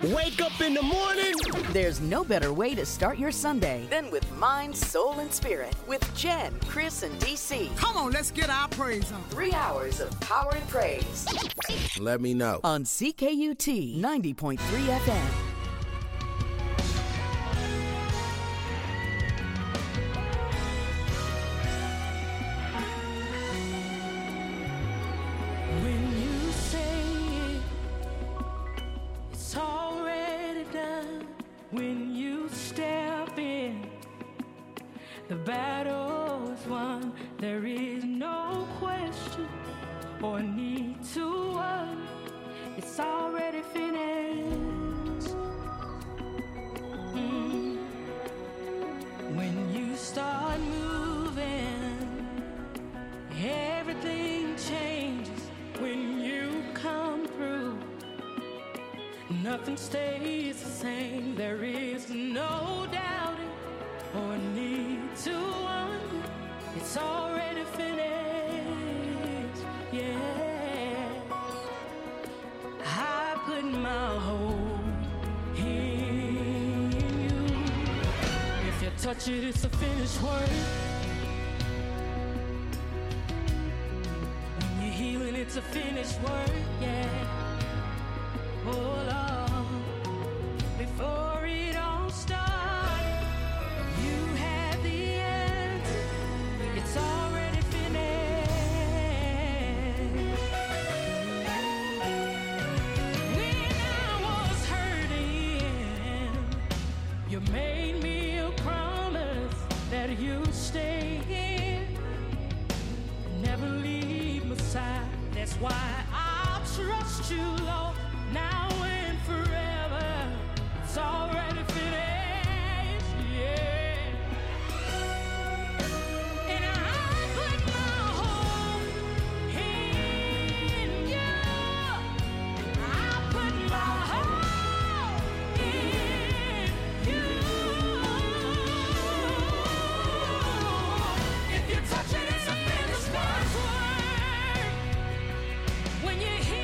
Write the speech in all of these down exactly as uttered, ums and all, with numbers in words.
Wake up in the morning. There's no better way to start your Sunday than with Mind, Soul, and Spirit with Jen, Chris, and D C. Come on, let's get our praise on. Three hours of power and praise. Let me know. On C K U T ninety point three F M. When you step in, the battle is won. There is no question or need to worry. It's already finished. Mm. When you start moving, everything changes. When you come through, nothing stays the same. There is no doubting or need to wonder. It's already finished. Yeah. I put my hope in you. If you touch it, it's a finished work. When you're healing, it's a finished work. Yeah. Oh Lord, before it all started, you had the answer. It's already finished. When I was hurting, you made me a promise that you'd stay here, never leave my side. That's why I'll trust you, Lord. Now and forever, it's already finished, yeah. And I put my hope in you. I put my hope in you. If you touch it, it's a finished work. When you hear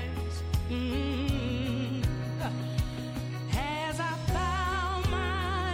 As I bow my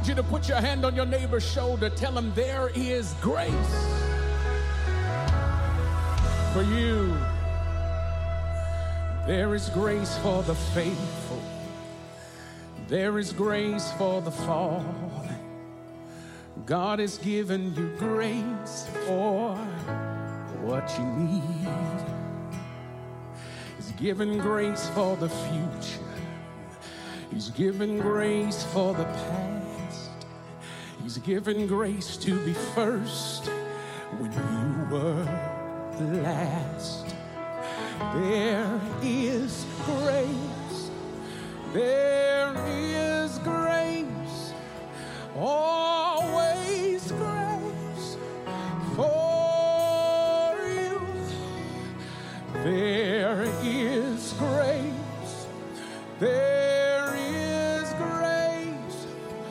need you to put your hand on your neighbor's shoulder. Tell him there is grace for you. There is grace for the faithful. There is grace for the fallen. God has given you grace for what you need. He's given grace for the future. He's given grace for the past. He's given grace to be first when you were last. There is grace. There is grace. Always grace for you. There is grace. There is grace.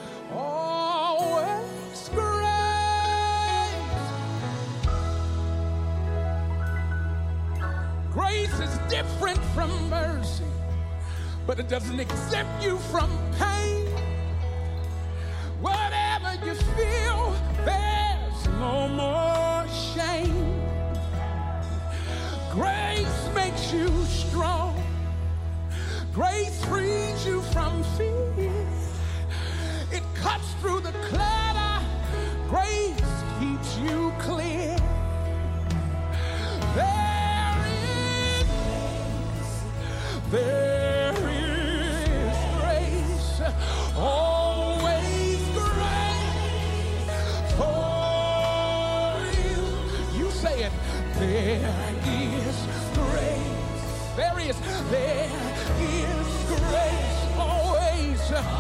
Always grace. Grace is different from mercy, but it doesn't exempt you from pain. Whatever you feel, there's no more shame. Grace makes you strong. Grace frees you from fear. It cuts through the clutter. Grace keeps you clear. There is, there is grace. Always grace for you. You say it. There is grace. There is, there is grace. Always,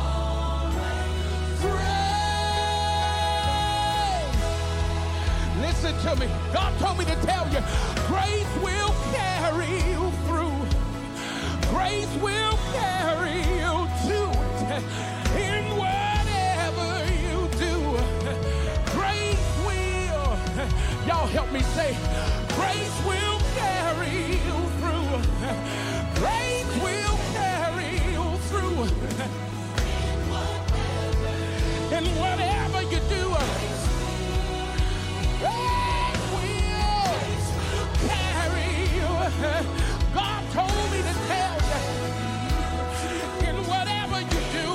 grace. Listen to me. God told me to tell you, grace will carry you through. Grace will carry you to it. In whatever you do, grace will. Y'all help me say, grace will carry you through. Grace will carry you through. In whatever you do, grace will carry you. God told me to tell you, in whatever you do,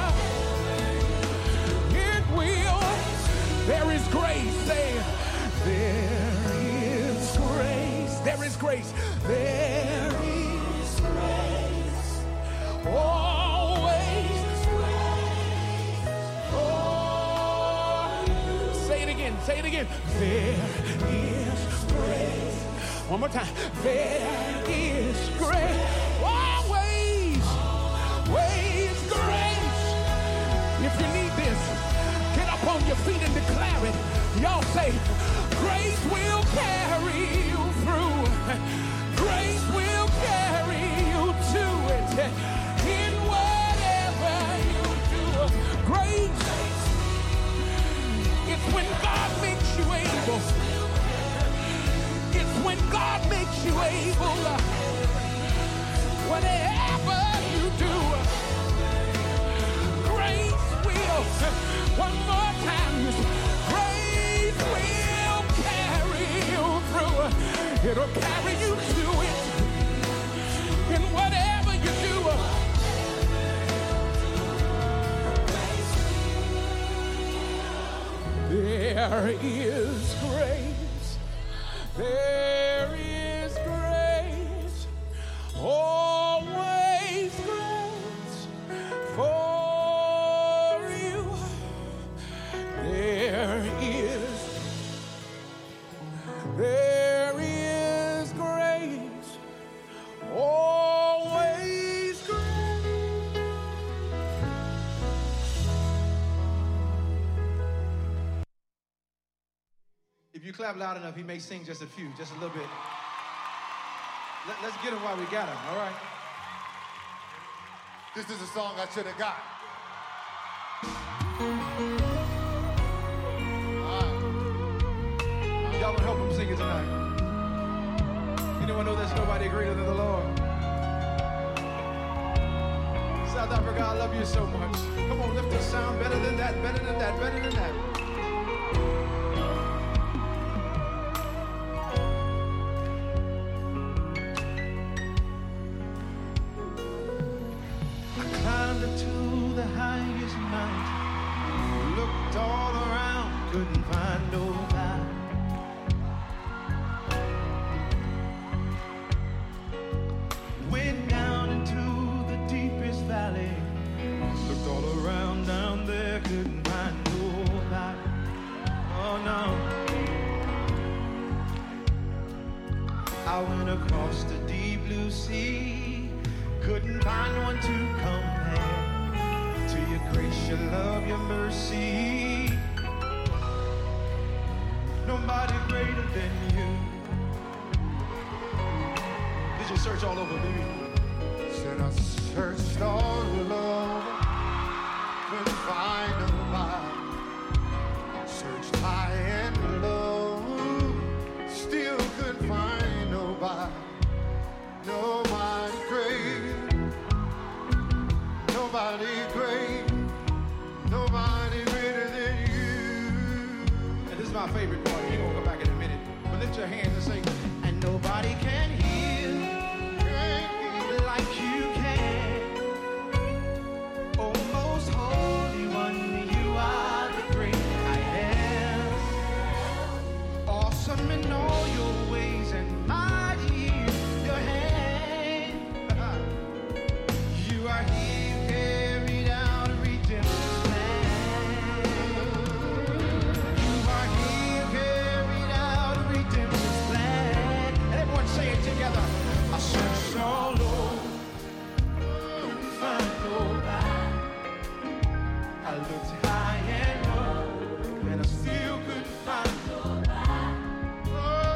it will. There is grace. Say, there is grace. There is grace. There is grace. Always grace. Oh. Say it again. Say it again. There is grace. One more time. There is grace. Always, always grace. If you need this, get up on your feet and declare it. Y'all say, grace will carry you through. Grace will carry you to it. In whatever you do, grace. It's when God makes you able. It's when God makes you able. Whatever you do, grace will. One more time. Grace will carry you through. It'll carry you to it. In whatever you do. There is grace. There is grace. Always grace for you. There is, there is grace. Always grace. If you clap loud enough, he may sing just a few, just a little bit. Let, let's get him while we got him, all right? This is a song I should have got. Y'all gonna help him sing it tonight. Anyone know there's nobody greater than the Lord? South Africa, I love you so much. Come on, lift the sound better than that, better than that, better than that. I climbed up to the highest mountain, looked all around, couldn't find nobody. Went down into the deepest valley, looked all around down there, couldn't find nobody. Oh no. I went across the deep blue sea, couldn't find one to compare to your grace, your love, your mercy. Nobody greater than you. Did you search all over, baby? Said I searched all over, couldn't find nobody. Searched high and low, still couldn't find nobody. Nobody great, nobody great, nobody greater than you. And this is my favorite part. You're gonna come back in a minute. But lift your hands and say, and nobody can heal like you can. Oh, most holy one, you are the great I am. Awesome in all your ways and mighty is your hand. You are he who carried out a redemption plan. You are he who carried out a redemption plan. And everyone say it together. I searched all over, couldn't find nobody. I looked high and low, and I still couldn't find nobody. Oh,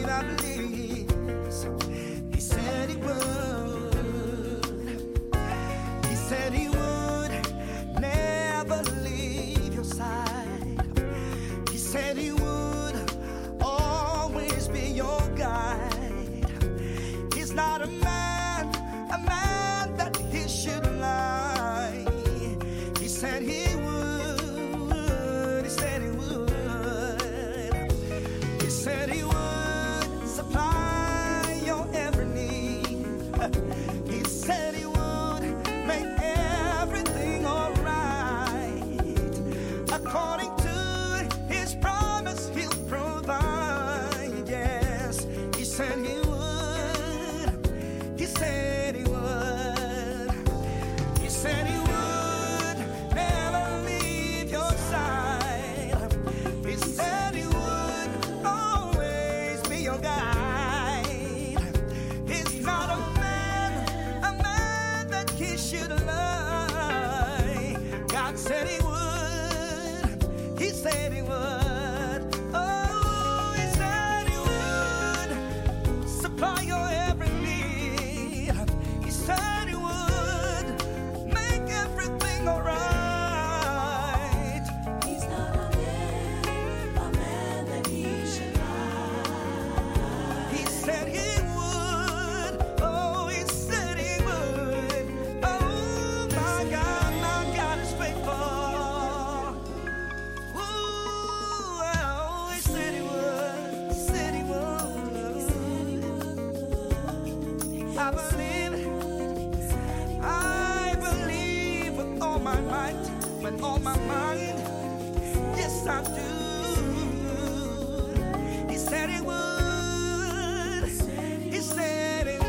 believe, I believe. He said he would. He said he would never leave your side. He said he would always be your guide. He's not a man, a man that he should lie. He said he would. He said he would. He said he would supply your every need. He said he would make everything alright. According to his promise, he'll provide. Yes, he said he would. He said he would. He said he would never leave your side. He said he would always be your guide. He's not a man, a man that he should lie. God said he would. He said he would. Oh, he said he would supply your every need. He said he would make everything alright. He's not a man, a man that he should lie. He said he would. Oh, he said he would. Oh, my God, my God is faithful. Ooh, oh, he said he would. He said he would. I believe it. I believe with all my might, with all my mind. Yes, I do. He said he would. He said he would.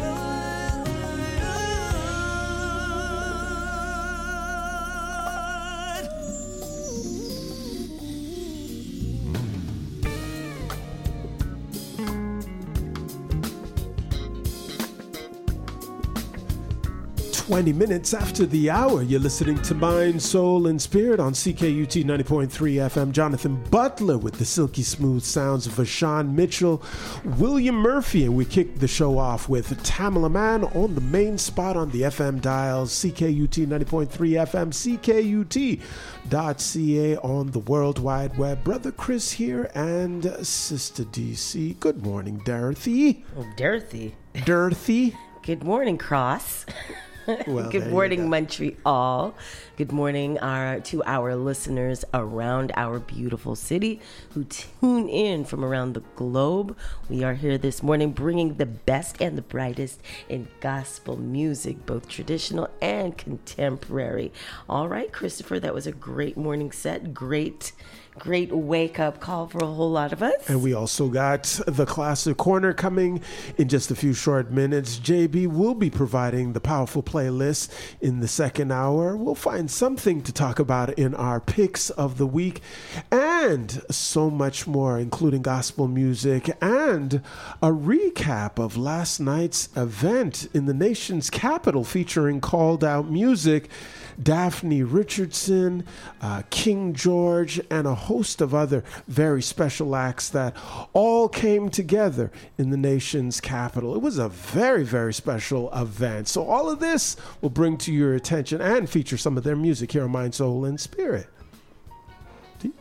twenty minutes after the hour, you're listening to Mind, Soul, and Spirit on C K U T ninety point three F M. Jonathan Butler with the silky smooth sounds of Vashawn Mitchell, William Murphy, and we kicked the show off with Tamala Man on the main spot on the F M dials, C K U T ninety point three F M, C K U T dot C A on the World Wide Web. Brother Chris here and Sister D C. Good morning, Dorothy. Oh, Dorothy. Dorothy. Good morning, Cross. Well, Good there you morning, go. Montreal. Good morning our, to our listeners around our beautiful city who tune in from around the globe. We are here this morning bringing the best and the brightest in gospel music, both traditional and contemporary. All right, Christopher, that was a great morning set. Great, great wake-up call for a whole lot of us. And we also got the Classic Corner coming in just a few short minutes. J B will be providing the powerful playlist in the second hour. We'll find something to talk about in our picks of the week and so much more, including gospel music and a recap of last night's event in the nation's capital featuring called out music. Daphne Richardson, uh, King George, and a host of other very special acts that all came together in the nation's capital. It was a very, very special event. So all of this will bring to your attention and feature some of their music here on Mind, Soul, and Spirit. D?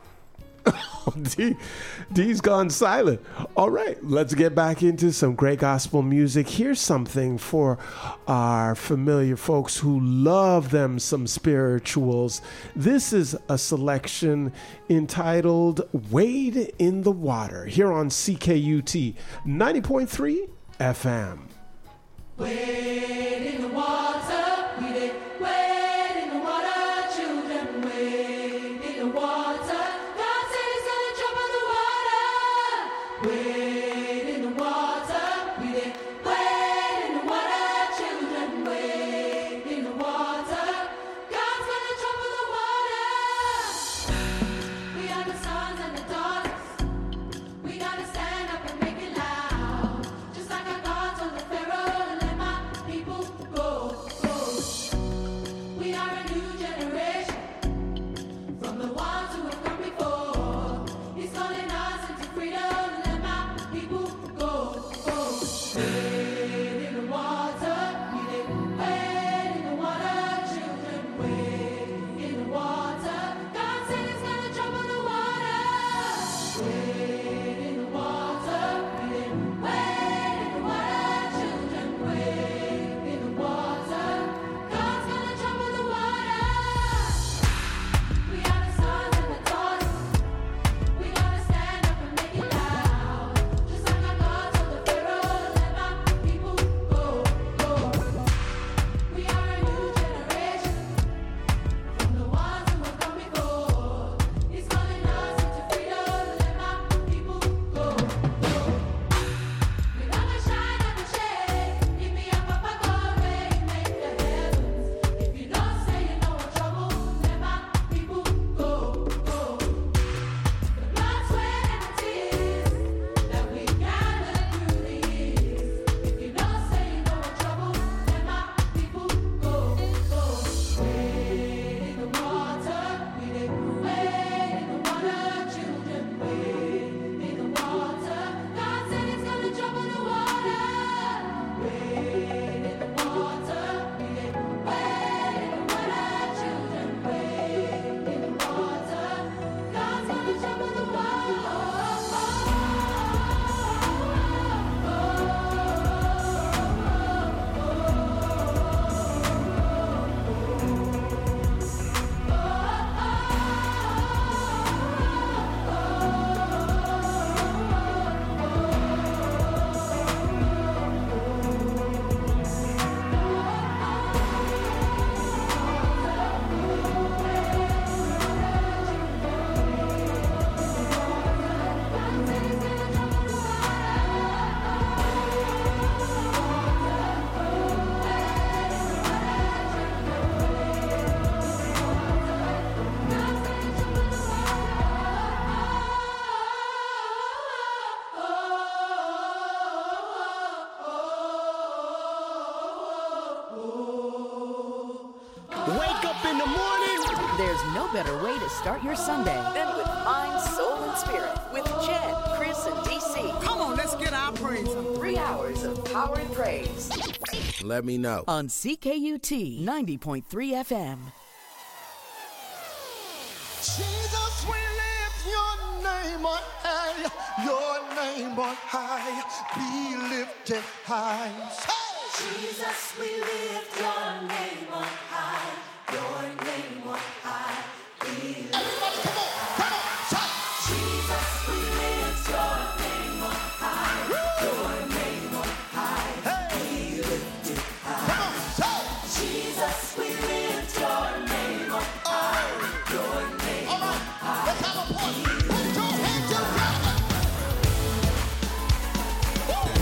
D, D's gone silent. All right, let's get back into some great gospel music. Here's something for our familiar folks who love them some spirituals. This is a selection entitled Wade in the Water here on C K U T ninety point three F M. Wade in the water, we did wade in the water, children, wade in the water. God said he's gonna jump on the water. Wade in the water, we did wade in the water, children, wade in the water. God's gonna jump on the water. We are the sons and the daughters. We gotta stand up and make it loud, just like our God told the Pharaoh. People go, go. We are a new generation from the ones who have come before. He's calling us into freedom. Let my Wake up in the morning. There's no better way to start your Sunday than with Mind, Soul, and Spirit with Jen, Chris, and D C. Come on, let's get our praise on. Three hours of power and praise Let me know. on C K U T ninety point three F M. Jesus, we lift your name on high, your name on high, be lifted high. Hey! Jesus, we lift your name on high, your name on high. Everybody, come on, come on, shout! Jesus, we lift your name on high, your name on high. Hey! Be lifted high. Come on, shout! Jesus, we lift your name on high, your name All on right, high. let's have a party. Put your hands together. Woo!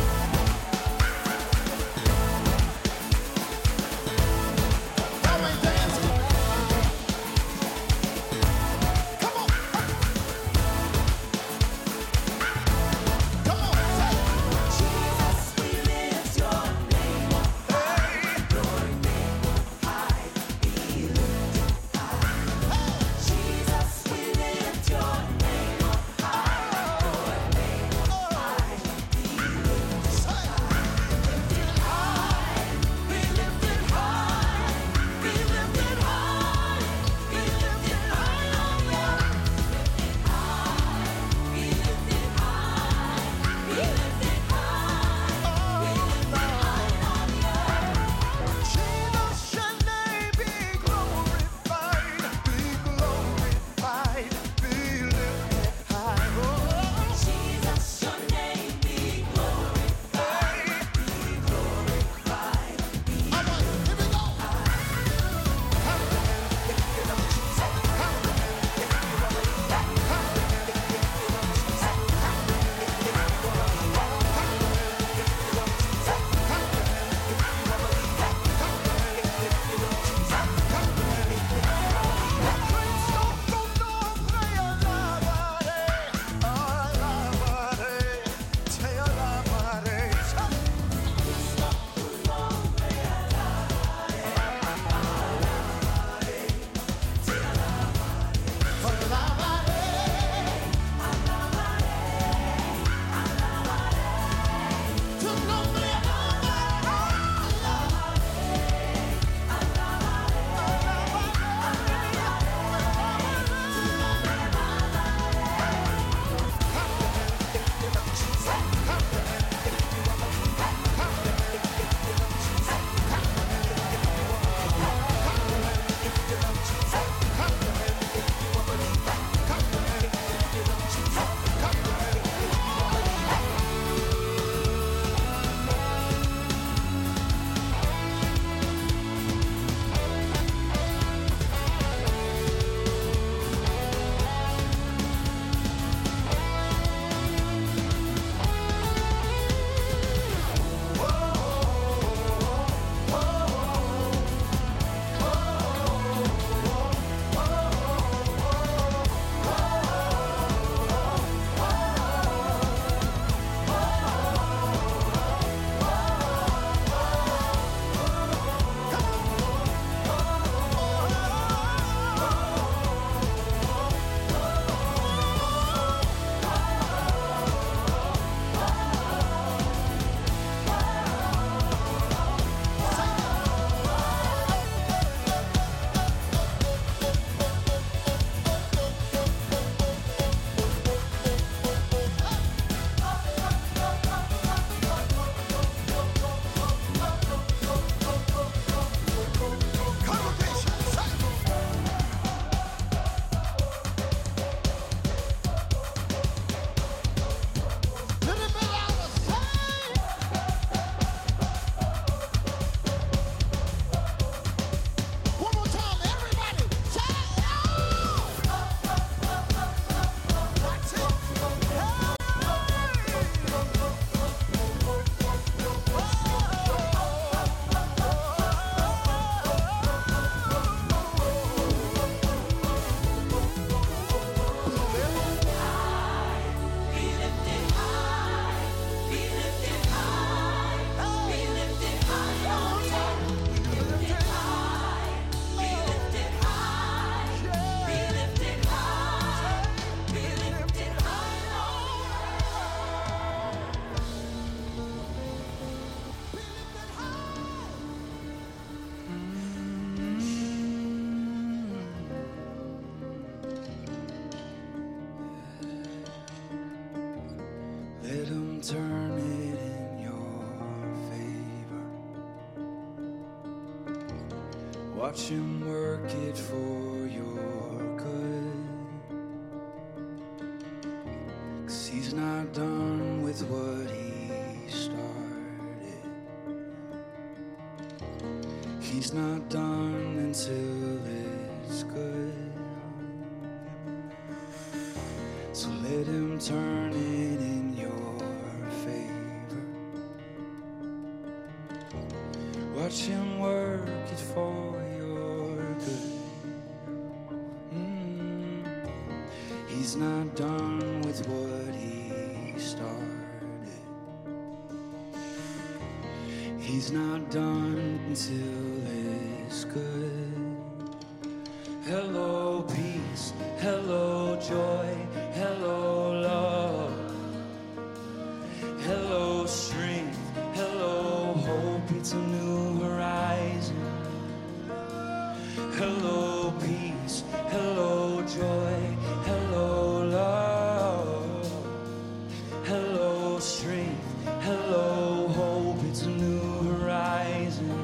Y'all ain't dancing. him turn it in your favor. Watch him work it for your good. 'Cause he's not done with what he started. He's not done until it's good. So let him turn it in your favor. Watch him work it for your good. Mm. He's not done with what he started. He's not done until it's good. Hello, peace. Hello, joy. Hello, love. Hello, strength. Hello, hope. It's a new horizon. Hello, peace. Hello, joy. Hello, love. Hello, strength. Hello, hope. It's a new horizon.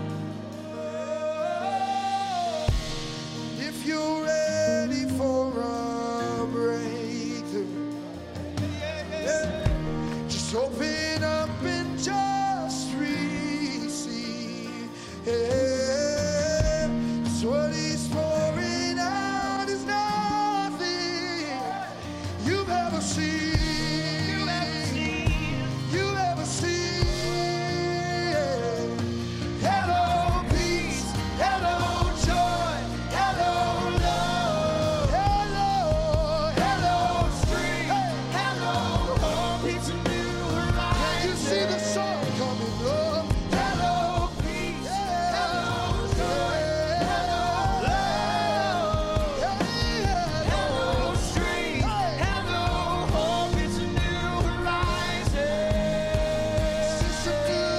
If you're ready for a breakthrough, yeah, just open up and just receive. Yeah, 'cause what he's pouring out is nothing you've ever seen. You've ever seen. You've ever seen. Hello, peace. Hello, joy. Hello, love. Hello, hello, strength. Hello, hope. It's a new horizon. Can you see the sun coming up? Hello, peace. Hello, joy. Hello, love. Hello, strength. Hello, hope. It's a new horizon. It's a new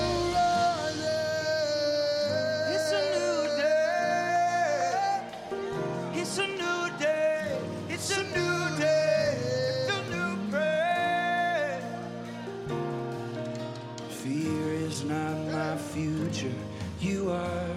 horizon. It's a new day. It's a new day. It's a new day. It's a new breath. Fear is not my future. You are.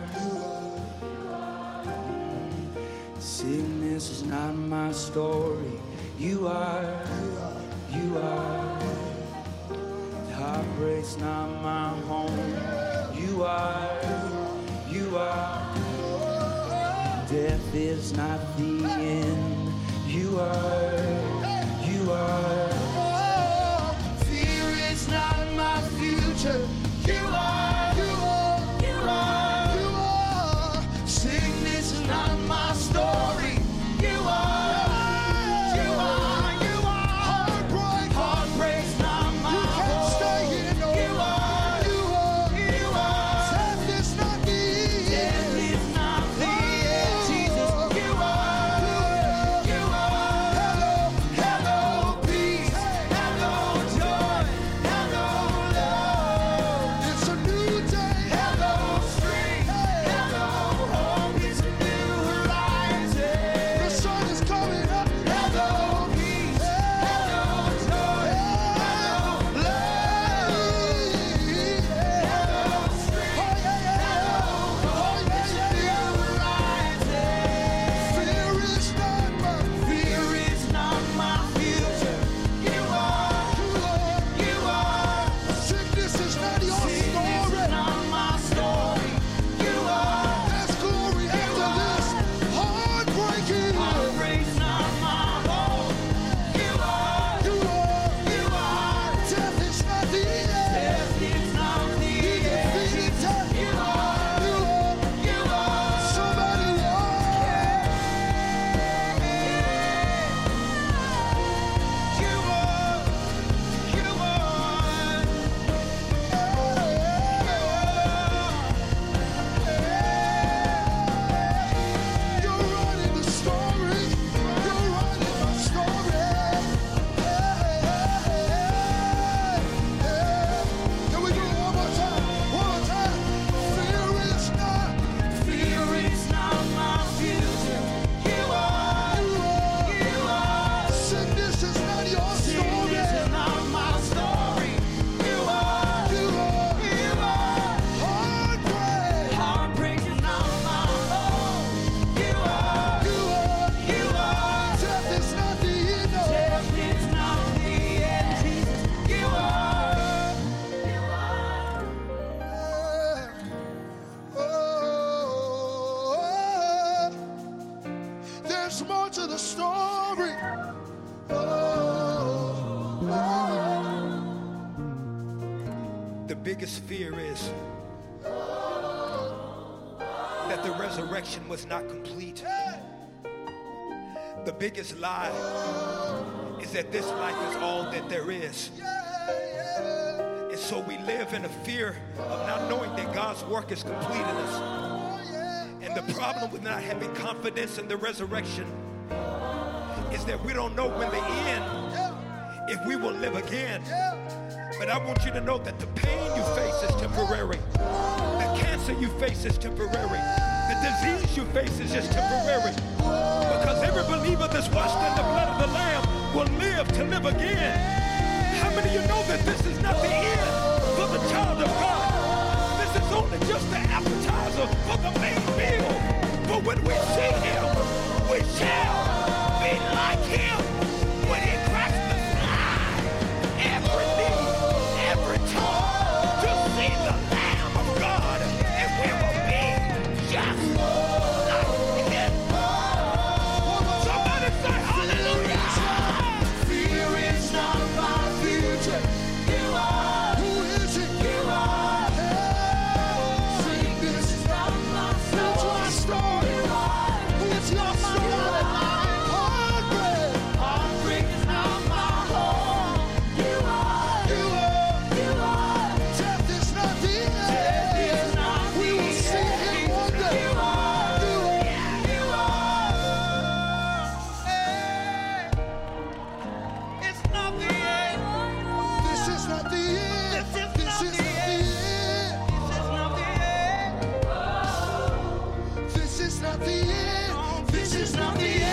Sickness is not my story. You are. You are. Heartbreak's not my home. You are. You are. Death is not the end. You are. You are. Fear is not my future. You are. You are. You are. You are. Sickness is not my story. You are. You are. You are. Heartbreak. Heartbreak's not my You can't stay here no You are. You are. You are. Death is not the end. Death is not the end, Jesus. You are. You are. Hello. Hello, peace. Hello, joy. Hello, love. The biggest fear is that the resurrection was not complete. The biggest lie is that this life is all that there is. And so we live in a fear of not knowing that God's work is complete in us. And the problem with not having confidence in the resurrection is that we don't know when the end, if we will live again. But I want you to know that the pain you face is temporary. The cancer you face is temporary. The disease you face is just temporary. Because every believer that's washed in the blood of the Lamb will live to live again. How many of you know that this is not the end for the child of God? This is only just the appetizer for the main meal. But when we see him, we shall be like him. When he cracks the sky, every knee, every tongue, to see the Lamb of God, and we will be just like him. Somebody say hallelujah. Fear is not my future. You are. Who is it? You are. Sickness is not my story. It's not my story. Heartbreak. Heartbreak is not my home. You are. You are. You are. Death is not the end. Death is not the end. We will see him one day. You are. You are. You are. Hey. It's not the end. This is not the end. This is not the end. This is not the end. This is not the end.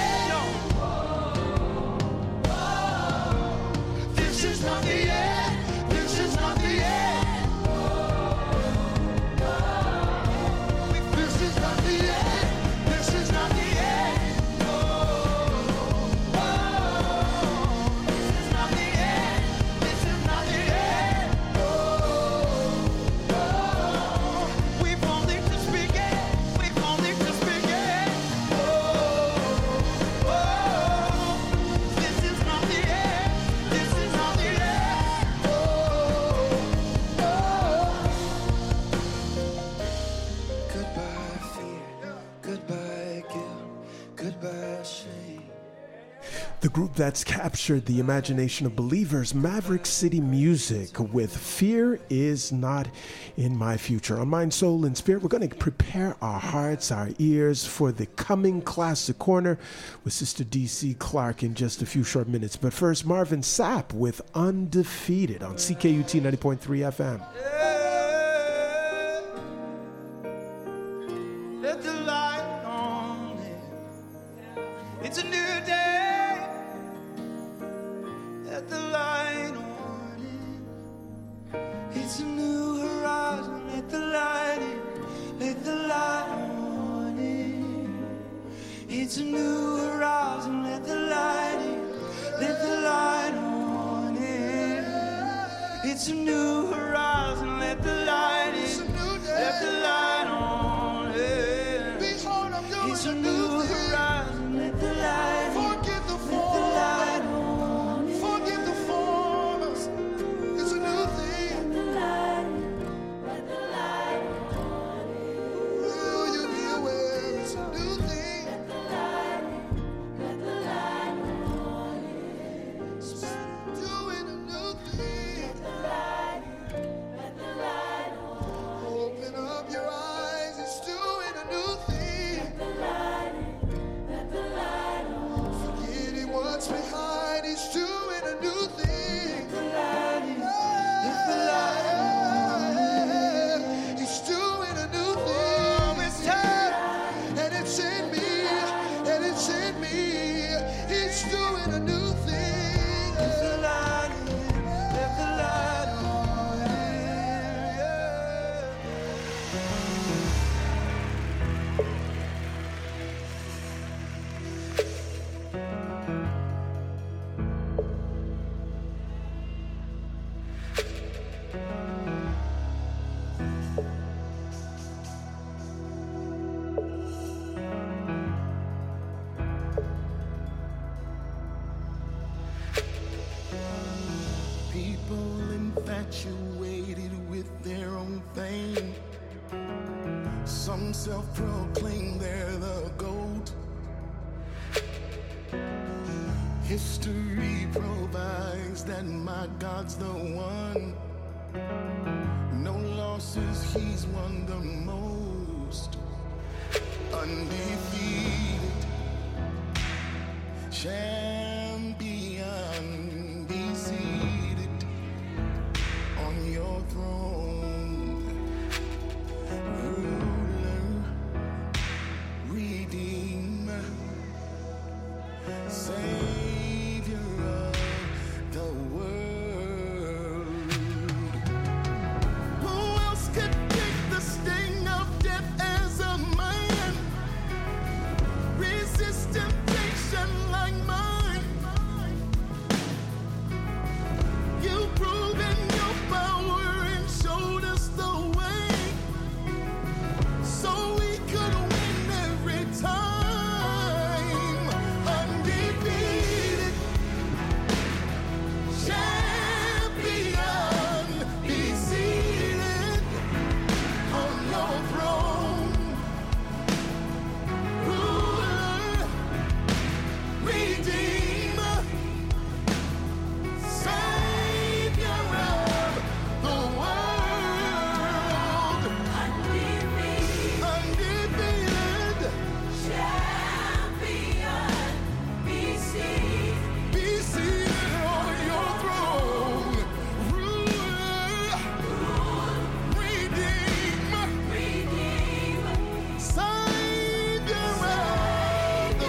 This is not the end. This is not the end. This is not the end. This is not the end. This is not the end. This is not the end. We've only to speak it. We've only to speak it. This is not the end. This is not the end. Goodbye fear, goodbye guilt, goodbye shame. The group that's captured the imagination of believers, Maverick City Music, with Fear Is Not in My Future. On Mind, Soul, and Spirit, we're going to prepare our hearts, our ears for the coming Classic Corner with Sister D C Clark in just a few short minutes. But first, Marvin Sapp with Undefeated on C K U T ninety point three F M. Let the light on it. It's a new day. Let the light on it. It's a new horizon. Let the light in. Let the light on it. It's a new horizon. Let the light in. Let the light on it. It's a new horizon. Let the light in. Let the light on it. Behold, I'm doing it's a new horizon. Let the light forget the form. Forget the formers. It's a new thing. Let the light. Let the light on it. Will you be aware? It's a new thing. Let the light. Let the light on it. Doing a new thing. Let the light. Let the light on it. Open up your eyes. It's doing a new thing. Let the light. Let the light on it. Forgetting what's behind. It's doing a new thing. Let the light. Let the light on it. It's doing a new thing. It's time. And it's in me. And it's in me. It's doing a new thing. Let the light in. Let the light on it. People infatuated with self-proclaim they're the GOAT. History provides that my God's the one. No losses, he's won the most. Undefeated champion, be seated on your throne. Ruler, redeemer, savior of the world. Who else could take the sting of death as a man? Resist temptation like mine. You've proven your power and showed us the way, so we could win every time. Undefeated champion, be seated on your throne. Ruler, redeemer, savior of the world. Undefeated champion, be seated, be seated on your throne. Ruler, redeemer, savior of the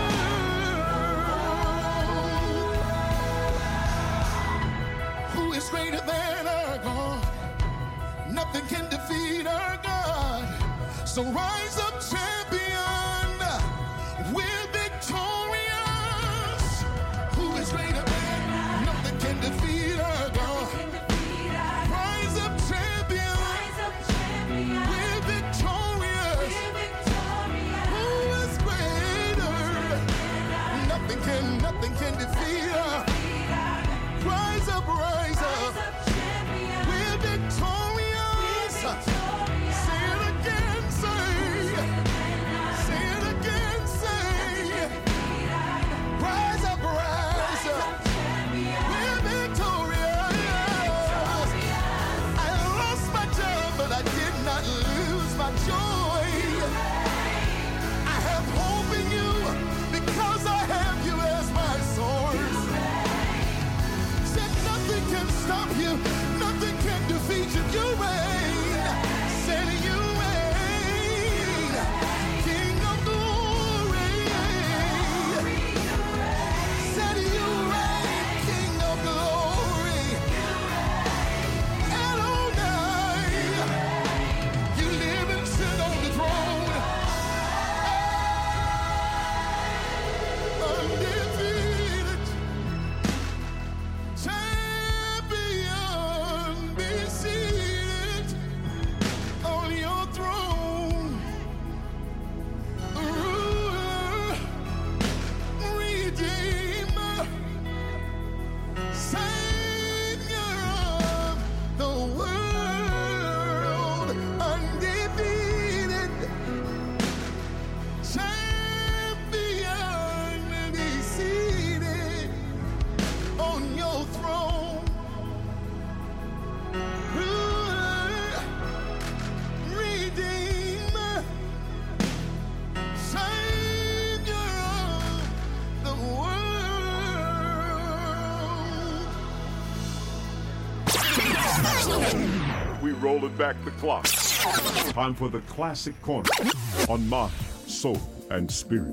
world. Who is greater than our God? Nothing can defeat our God. So rise up, champion. We're victorious. Who is greater than? Nothing can defeat our God. Rise up, champion. We're victorious. Who is greater? Nothing can, nothing can defeat our. Rise up, rise up. We're victorious. Say it again, say. Say it again, say. Rise up, rise up. We're victorious. I lost my job, but I did not lose my joy. I have hope in you because I have you as my source. Said nothing can stop you, nothing can defeat you. You reign. Said you reign. King of glory. Said you reign. King of glory. Adonai. You live and sit on the throne. Undefeated champion, be seated on your throne. Ruler, redeemer, savior of the world. Undefeated champion, be seated on your throne. Ruler, redeemer, savior of the world. We rolling back the clock. Time for the Classic Corner on Mind, Soul, and Spirit.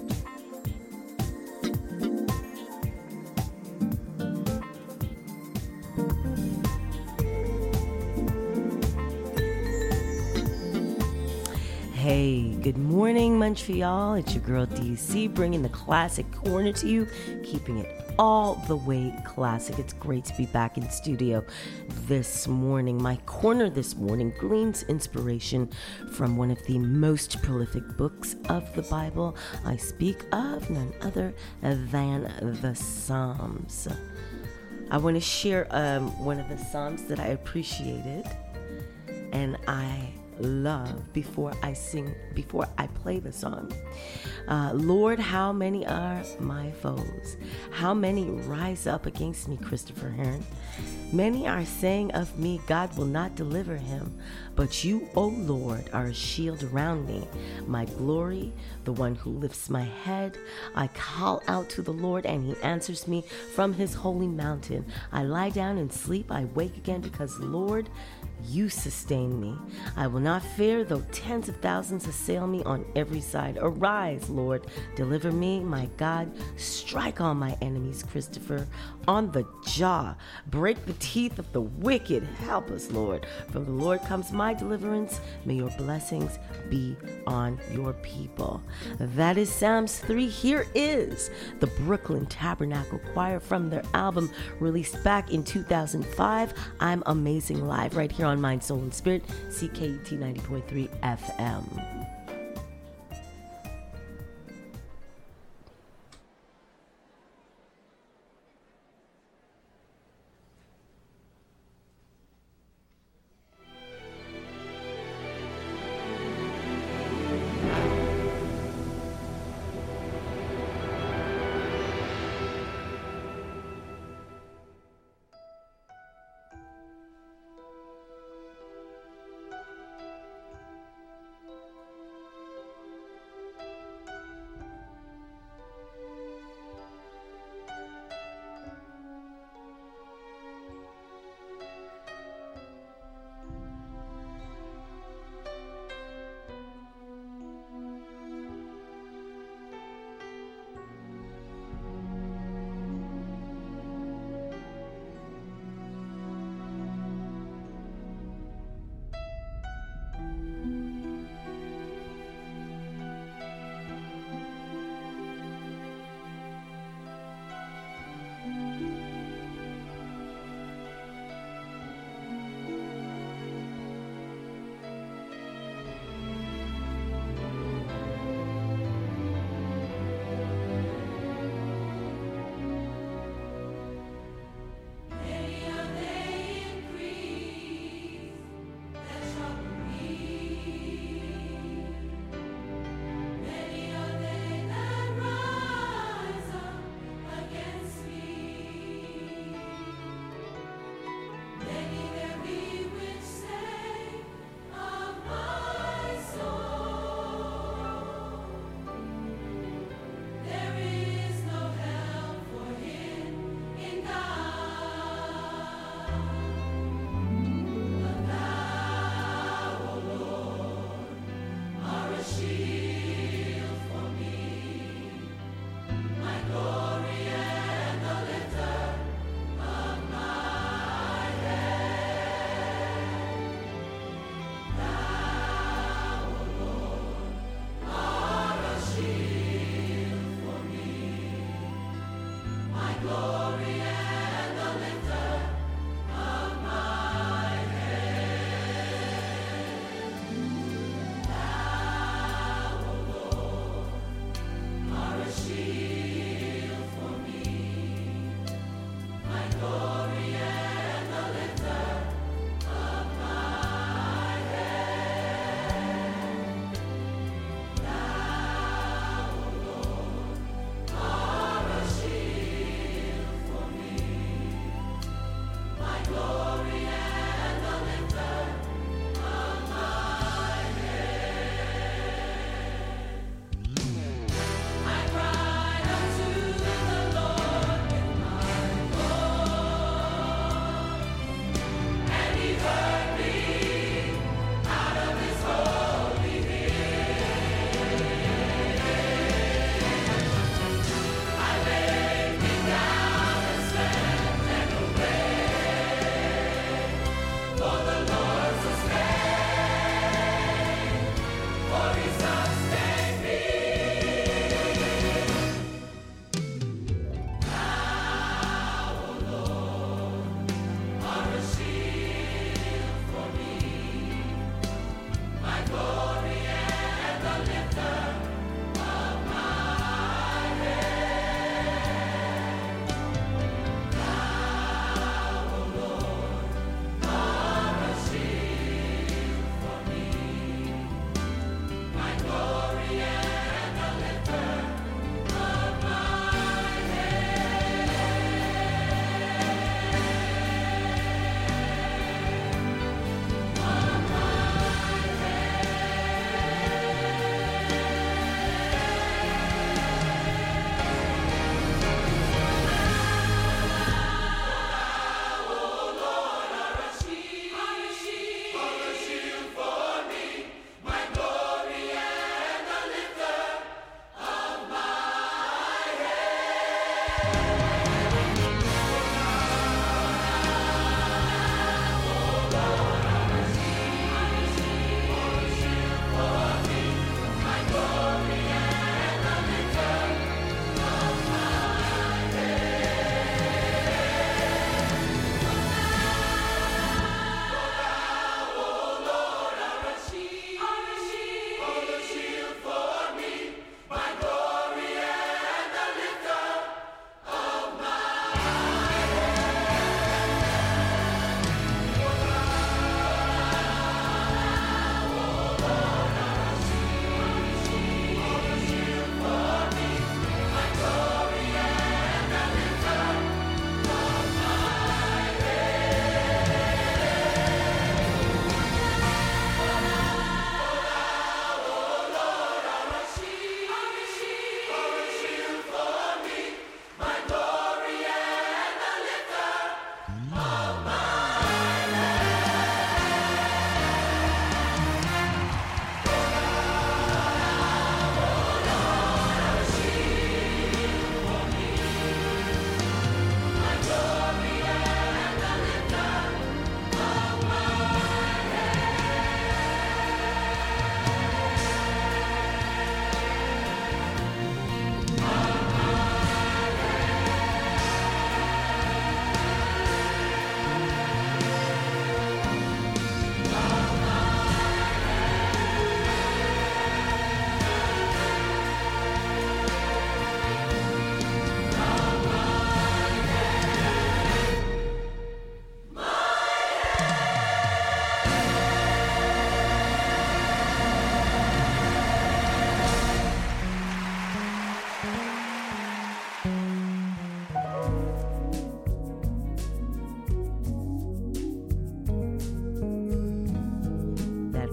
Hey, good morning, Montreal. It's your girl D C bringing the Classic Corner to you, keeping it all the way classic. It's great to be back in studio this morning. My corner this morning gleans inspiration from one of the most prolific books of the Bible. I speak of none other than the Psalms. I want to share um, one of the Psalms that I appreciated, and I love before I sing, before I play the song. Uh, Lord, how many are my foes? How many rise up against me, Christopher Hearn? Many are saying of me, God will not deliver him. But you, O Lord, are a shield around me, my glory, the one who lifts my head. I call out to the Lord, and he answers me from his holy mountain. I lie down and sleep. I wake again because, Lord, you sustain me. I will not fear, though tens of thousands assail me on every side. Arise, Lord, deliver me, my God. Strike all my enemies, Christopher, on the jaw. Break the teeth of the wicked. Help us, Lord. From the Lord comes my deliverance. May your blessings be on your people. That is Psalms three. Here is the Brooklyn Tabernacle Choir from their album released back in two thousand five, I'm Amazing Live, right here on Mind, Soul, and Spirit, C K E T ninety point three F M.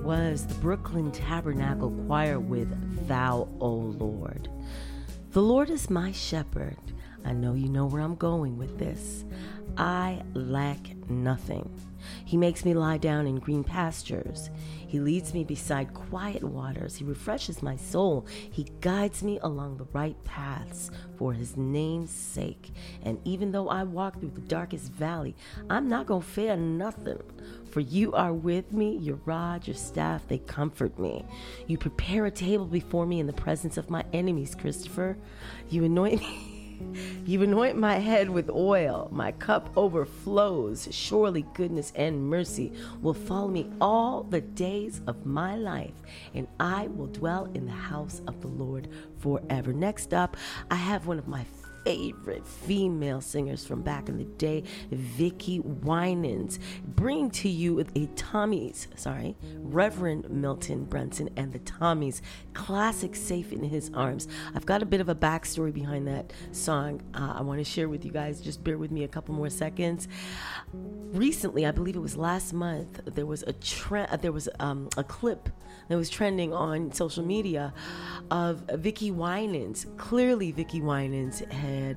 was the Brooklyn Tabernacle Choir with Thou, O Lord. The Lord is my shepherd. I know you know where I'm going with this. I lack nothing. He makes me lie down in green pastures. He leads me beside quiet waters. He refreshes my soul. He guides me along the right paths for his name's sake. And even though I walk through the darkest valley, I'm not going to fear nothing. For you are with me, your rod, your staff, they comfort me. You prepare a table before me in the presence of my enemies, Christopher. You anoint me. You anoint my head with oil. My cup overflows. Surely goodness and mercy will follow me all the days of my life, and I will dwell in the house of the Lord forever. Next up, I have one of my favorite female singers from back in the day, Vicki Winans, bringing to you with a Tommy's, sorry, Reverend Milton Brunson and the Tommy's classic Safe in His Arms. I've got a bit of a backstory behind that song uh, I want to share with you guys. Just bear with me a couple more seconds. Recently, I believe it was last month, there was a tre- there was um, a clip that was trending on social media of Vicki Winans. Clearly, Vicki Winans had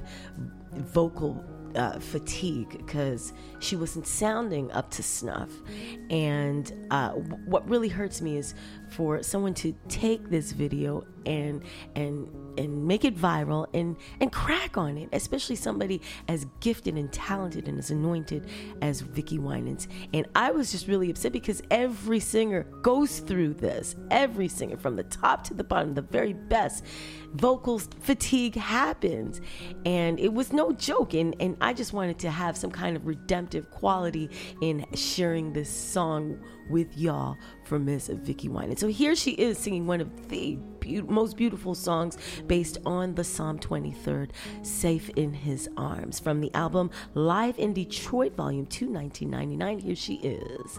vocal uh, fatigue because she wasn't sounding up to snuff. And uh, w- what really hurts me is for someone to take this video and and and make it viral and and crack on it, especially somebody as gifted and talented and as anointed as Vicki Winans. And I was just really upset because every singer goes through this. Every singer, from the top to the bottom, the very best, vocal fatigue happens, and it was no joke. And and I just wanted to have some kind of redemptive quality in sharing this song with y'all for Miss Vicki Winans. So here she is singing one of the be- most beautiful songs based on the Psalm twenty-third, Safe in His Arms, from the album Live in Detroit, Volume two, nineteen ninety-nine. Here she is.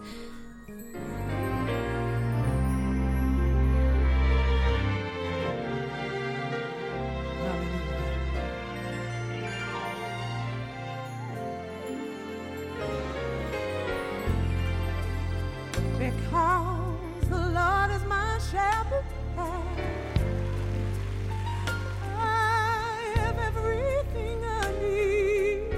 Because the Lord is my shepherd, I have everything I need.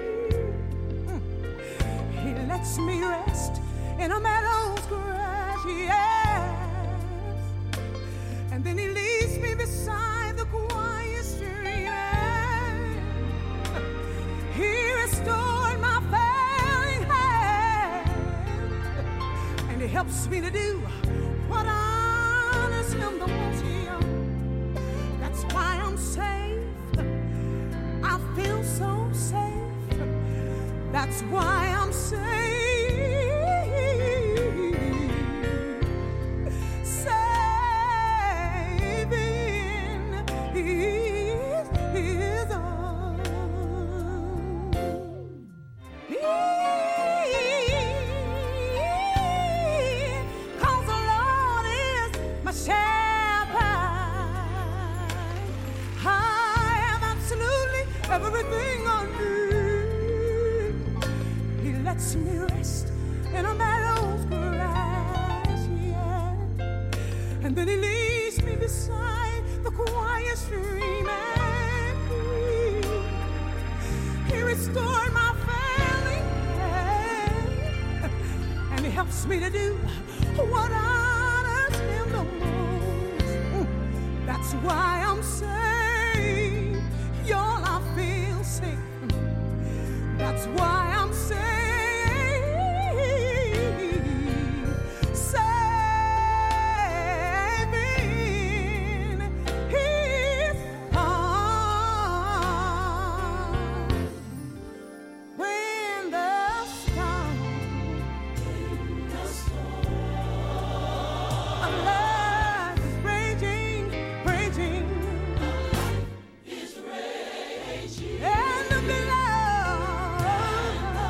He lets me rest in a meadow's grass, yes. And then he leads me beside the quiet stream. He restored my failing hand, and he helps me to do what honors him the most. That's why I'm safe. I feel so safe. That's why I'm safe. Safe in his, his arms. Cause the Lord is my shepherd. I have absolutely everything I need. He lets me rest in a meadow's grass, yeah. And then he leads me beside the quiet stream, and he, he restored my failing hand, and he helps me to do what honors him the most. That's why I'm safe. Y'all, I feel safe. That's why I'm safe. Safe in his arms. When the storm of love is raging, raging, and the blood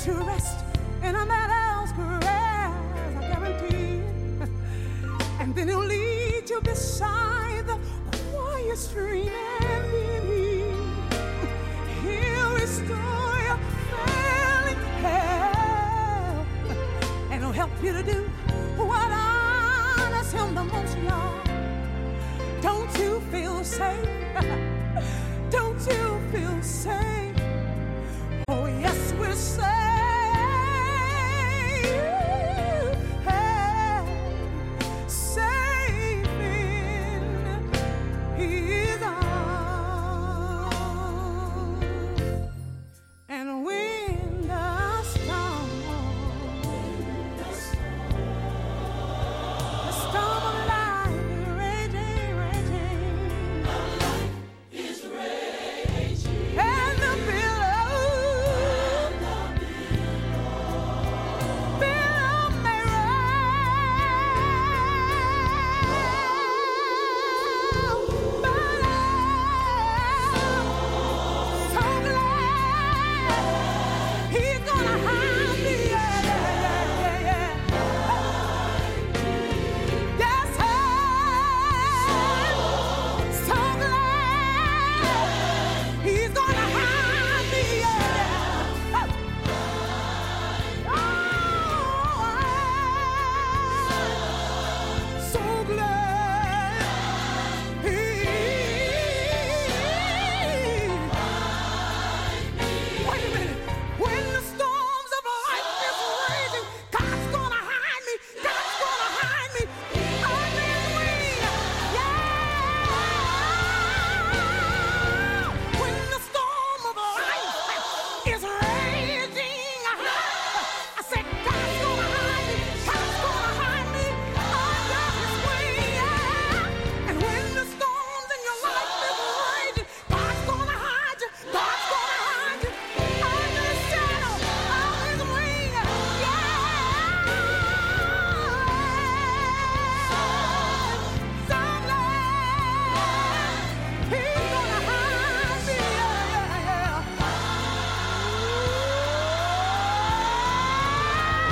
let you rest in a meadow's grass, I guarantee. And then he'll lead you beside the quiet stream and believe he'll restore your failing health, and he'll help you to do what honors him the most, y'all. Don't you feel safe? Don't you feel safe? Oh, yes, we're safe.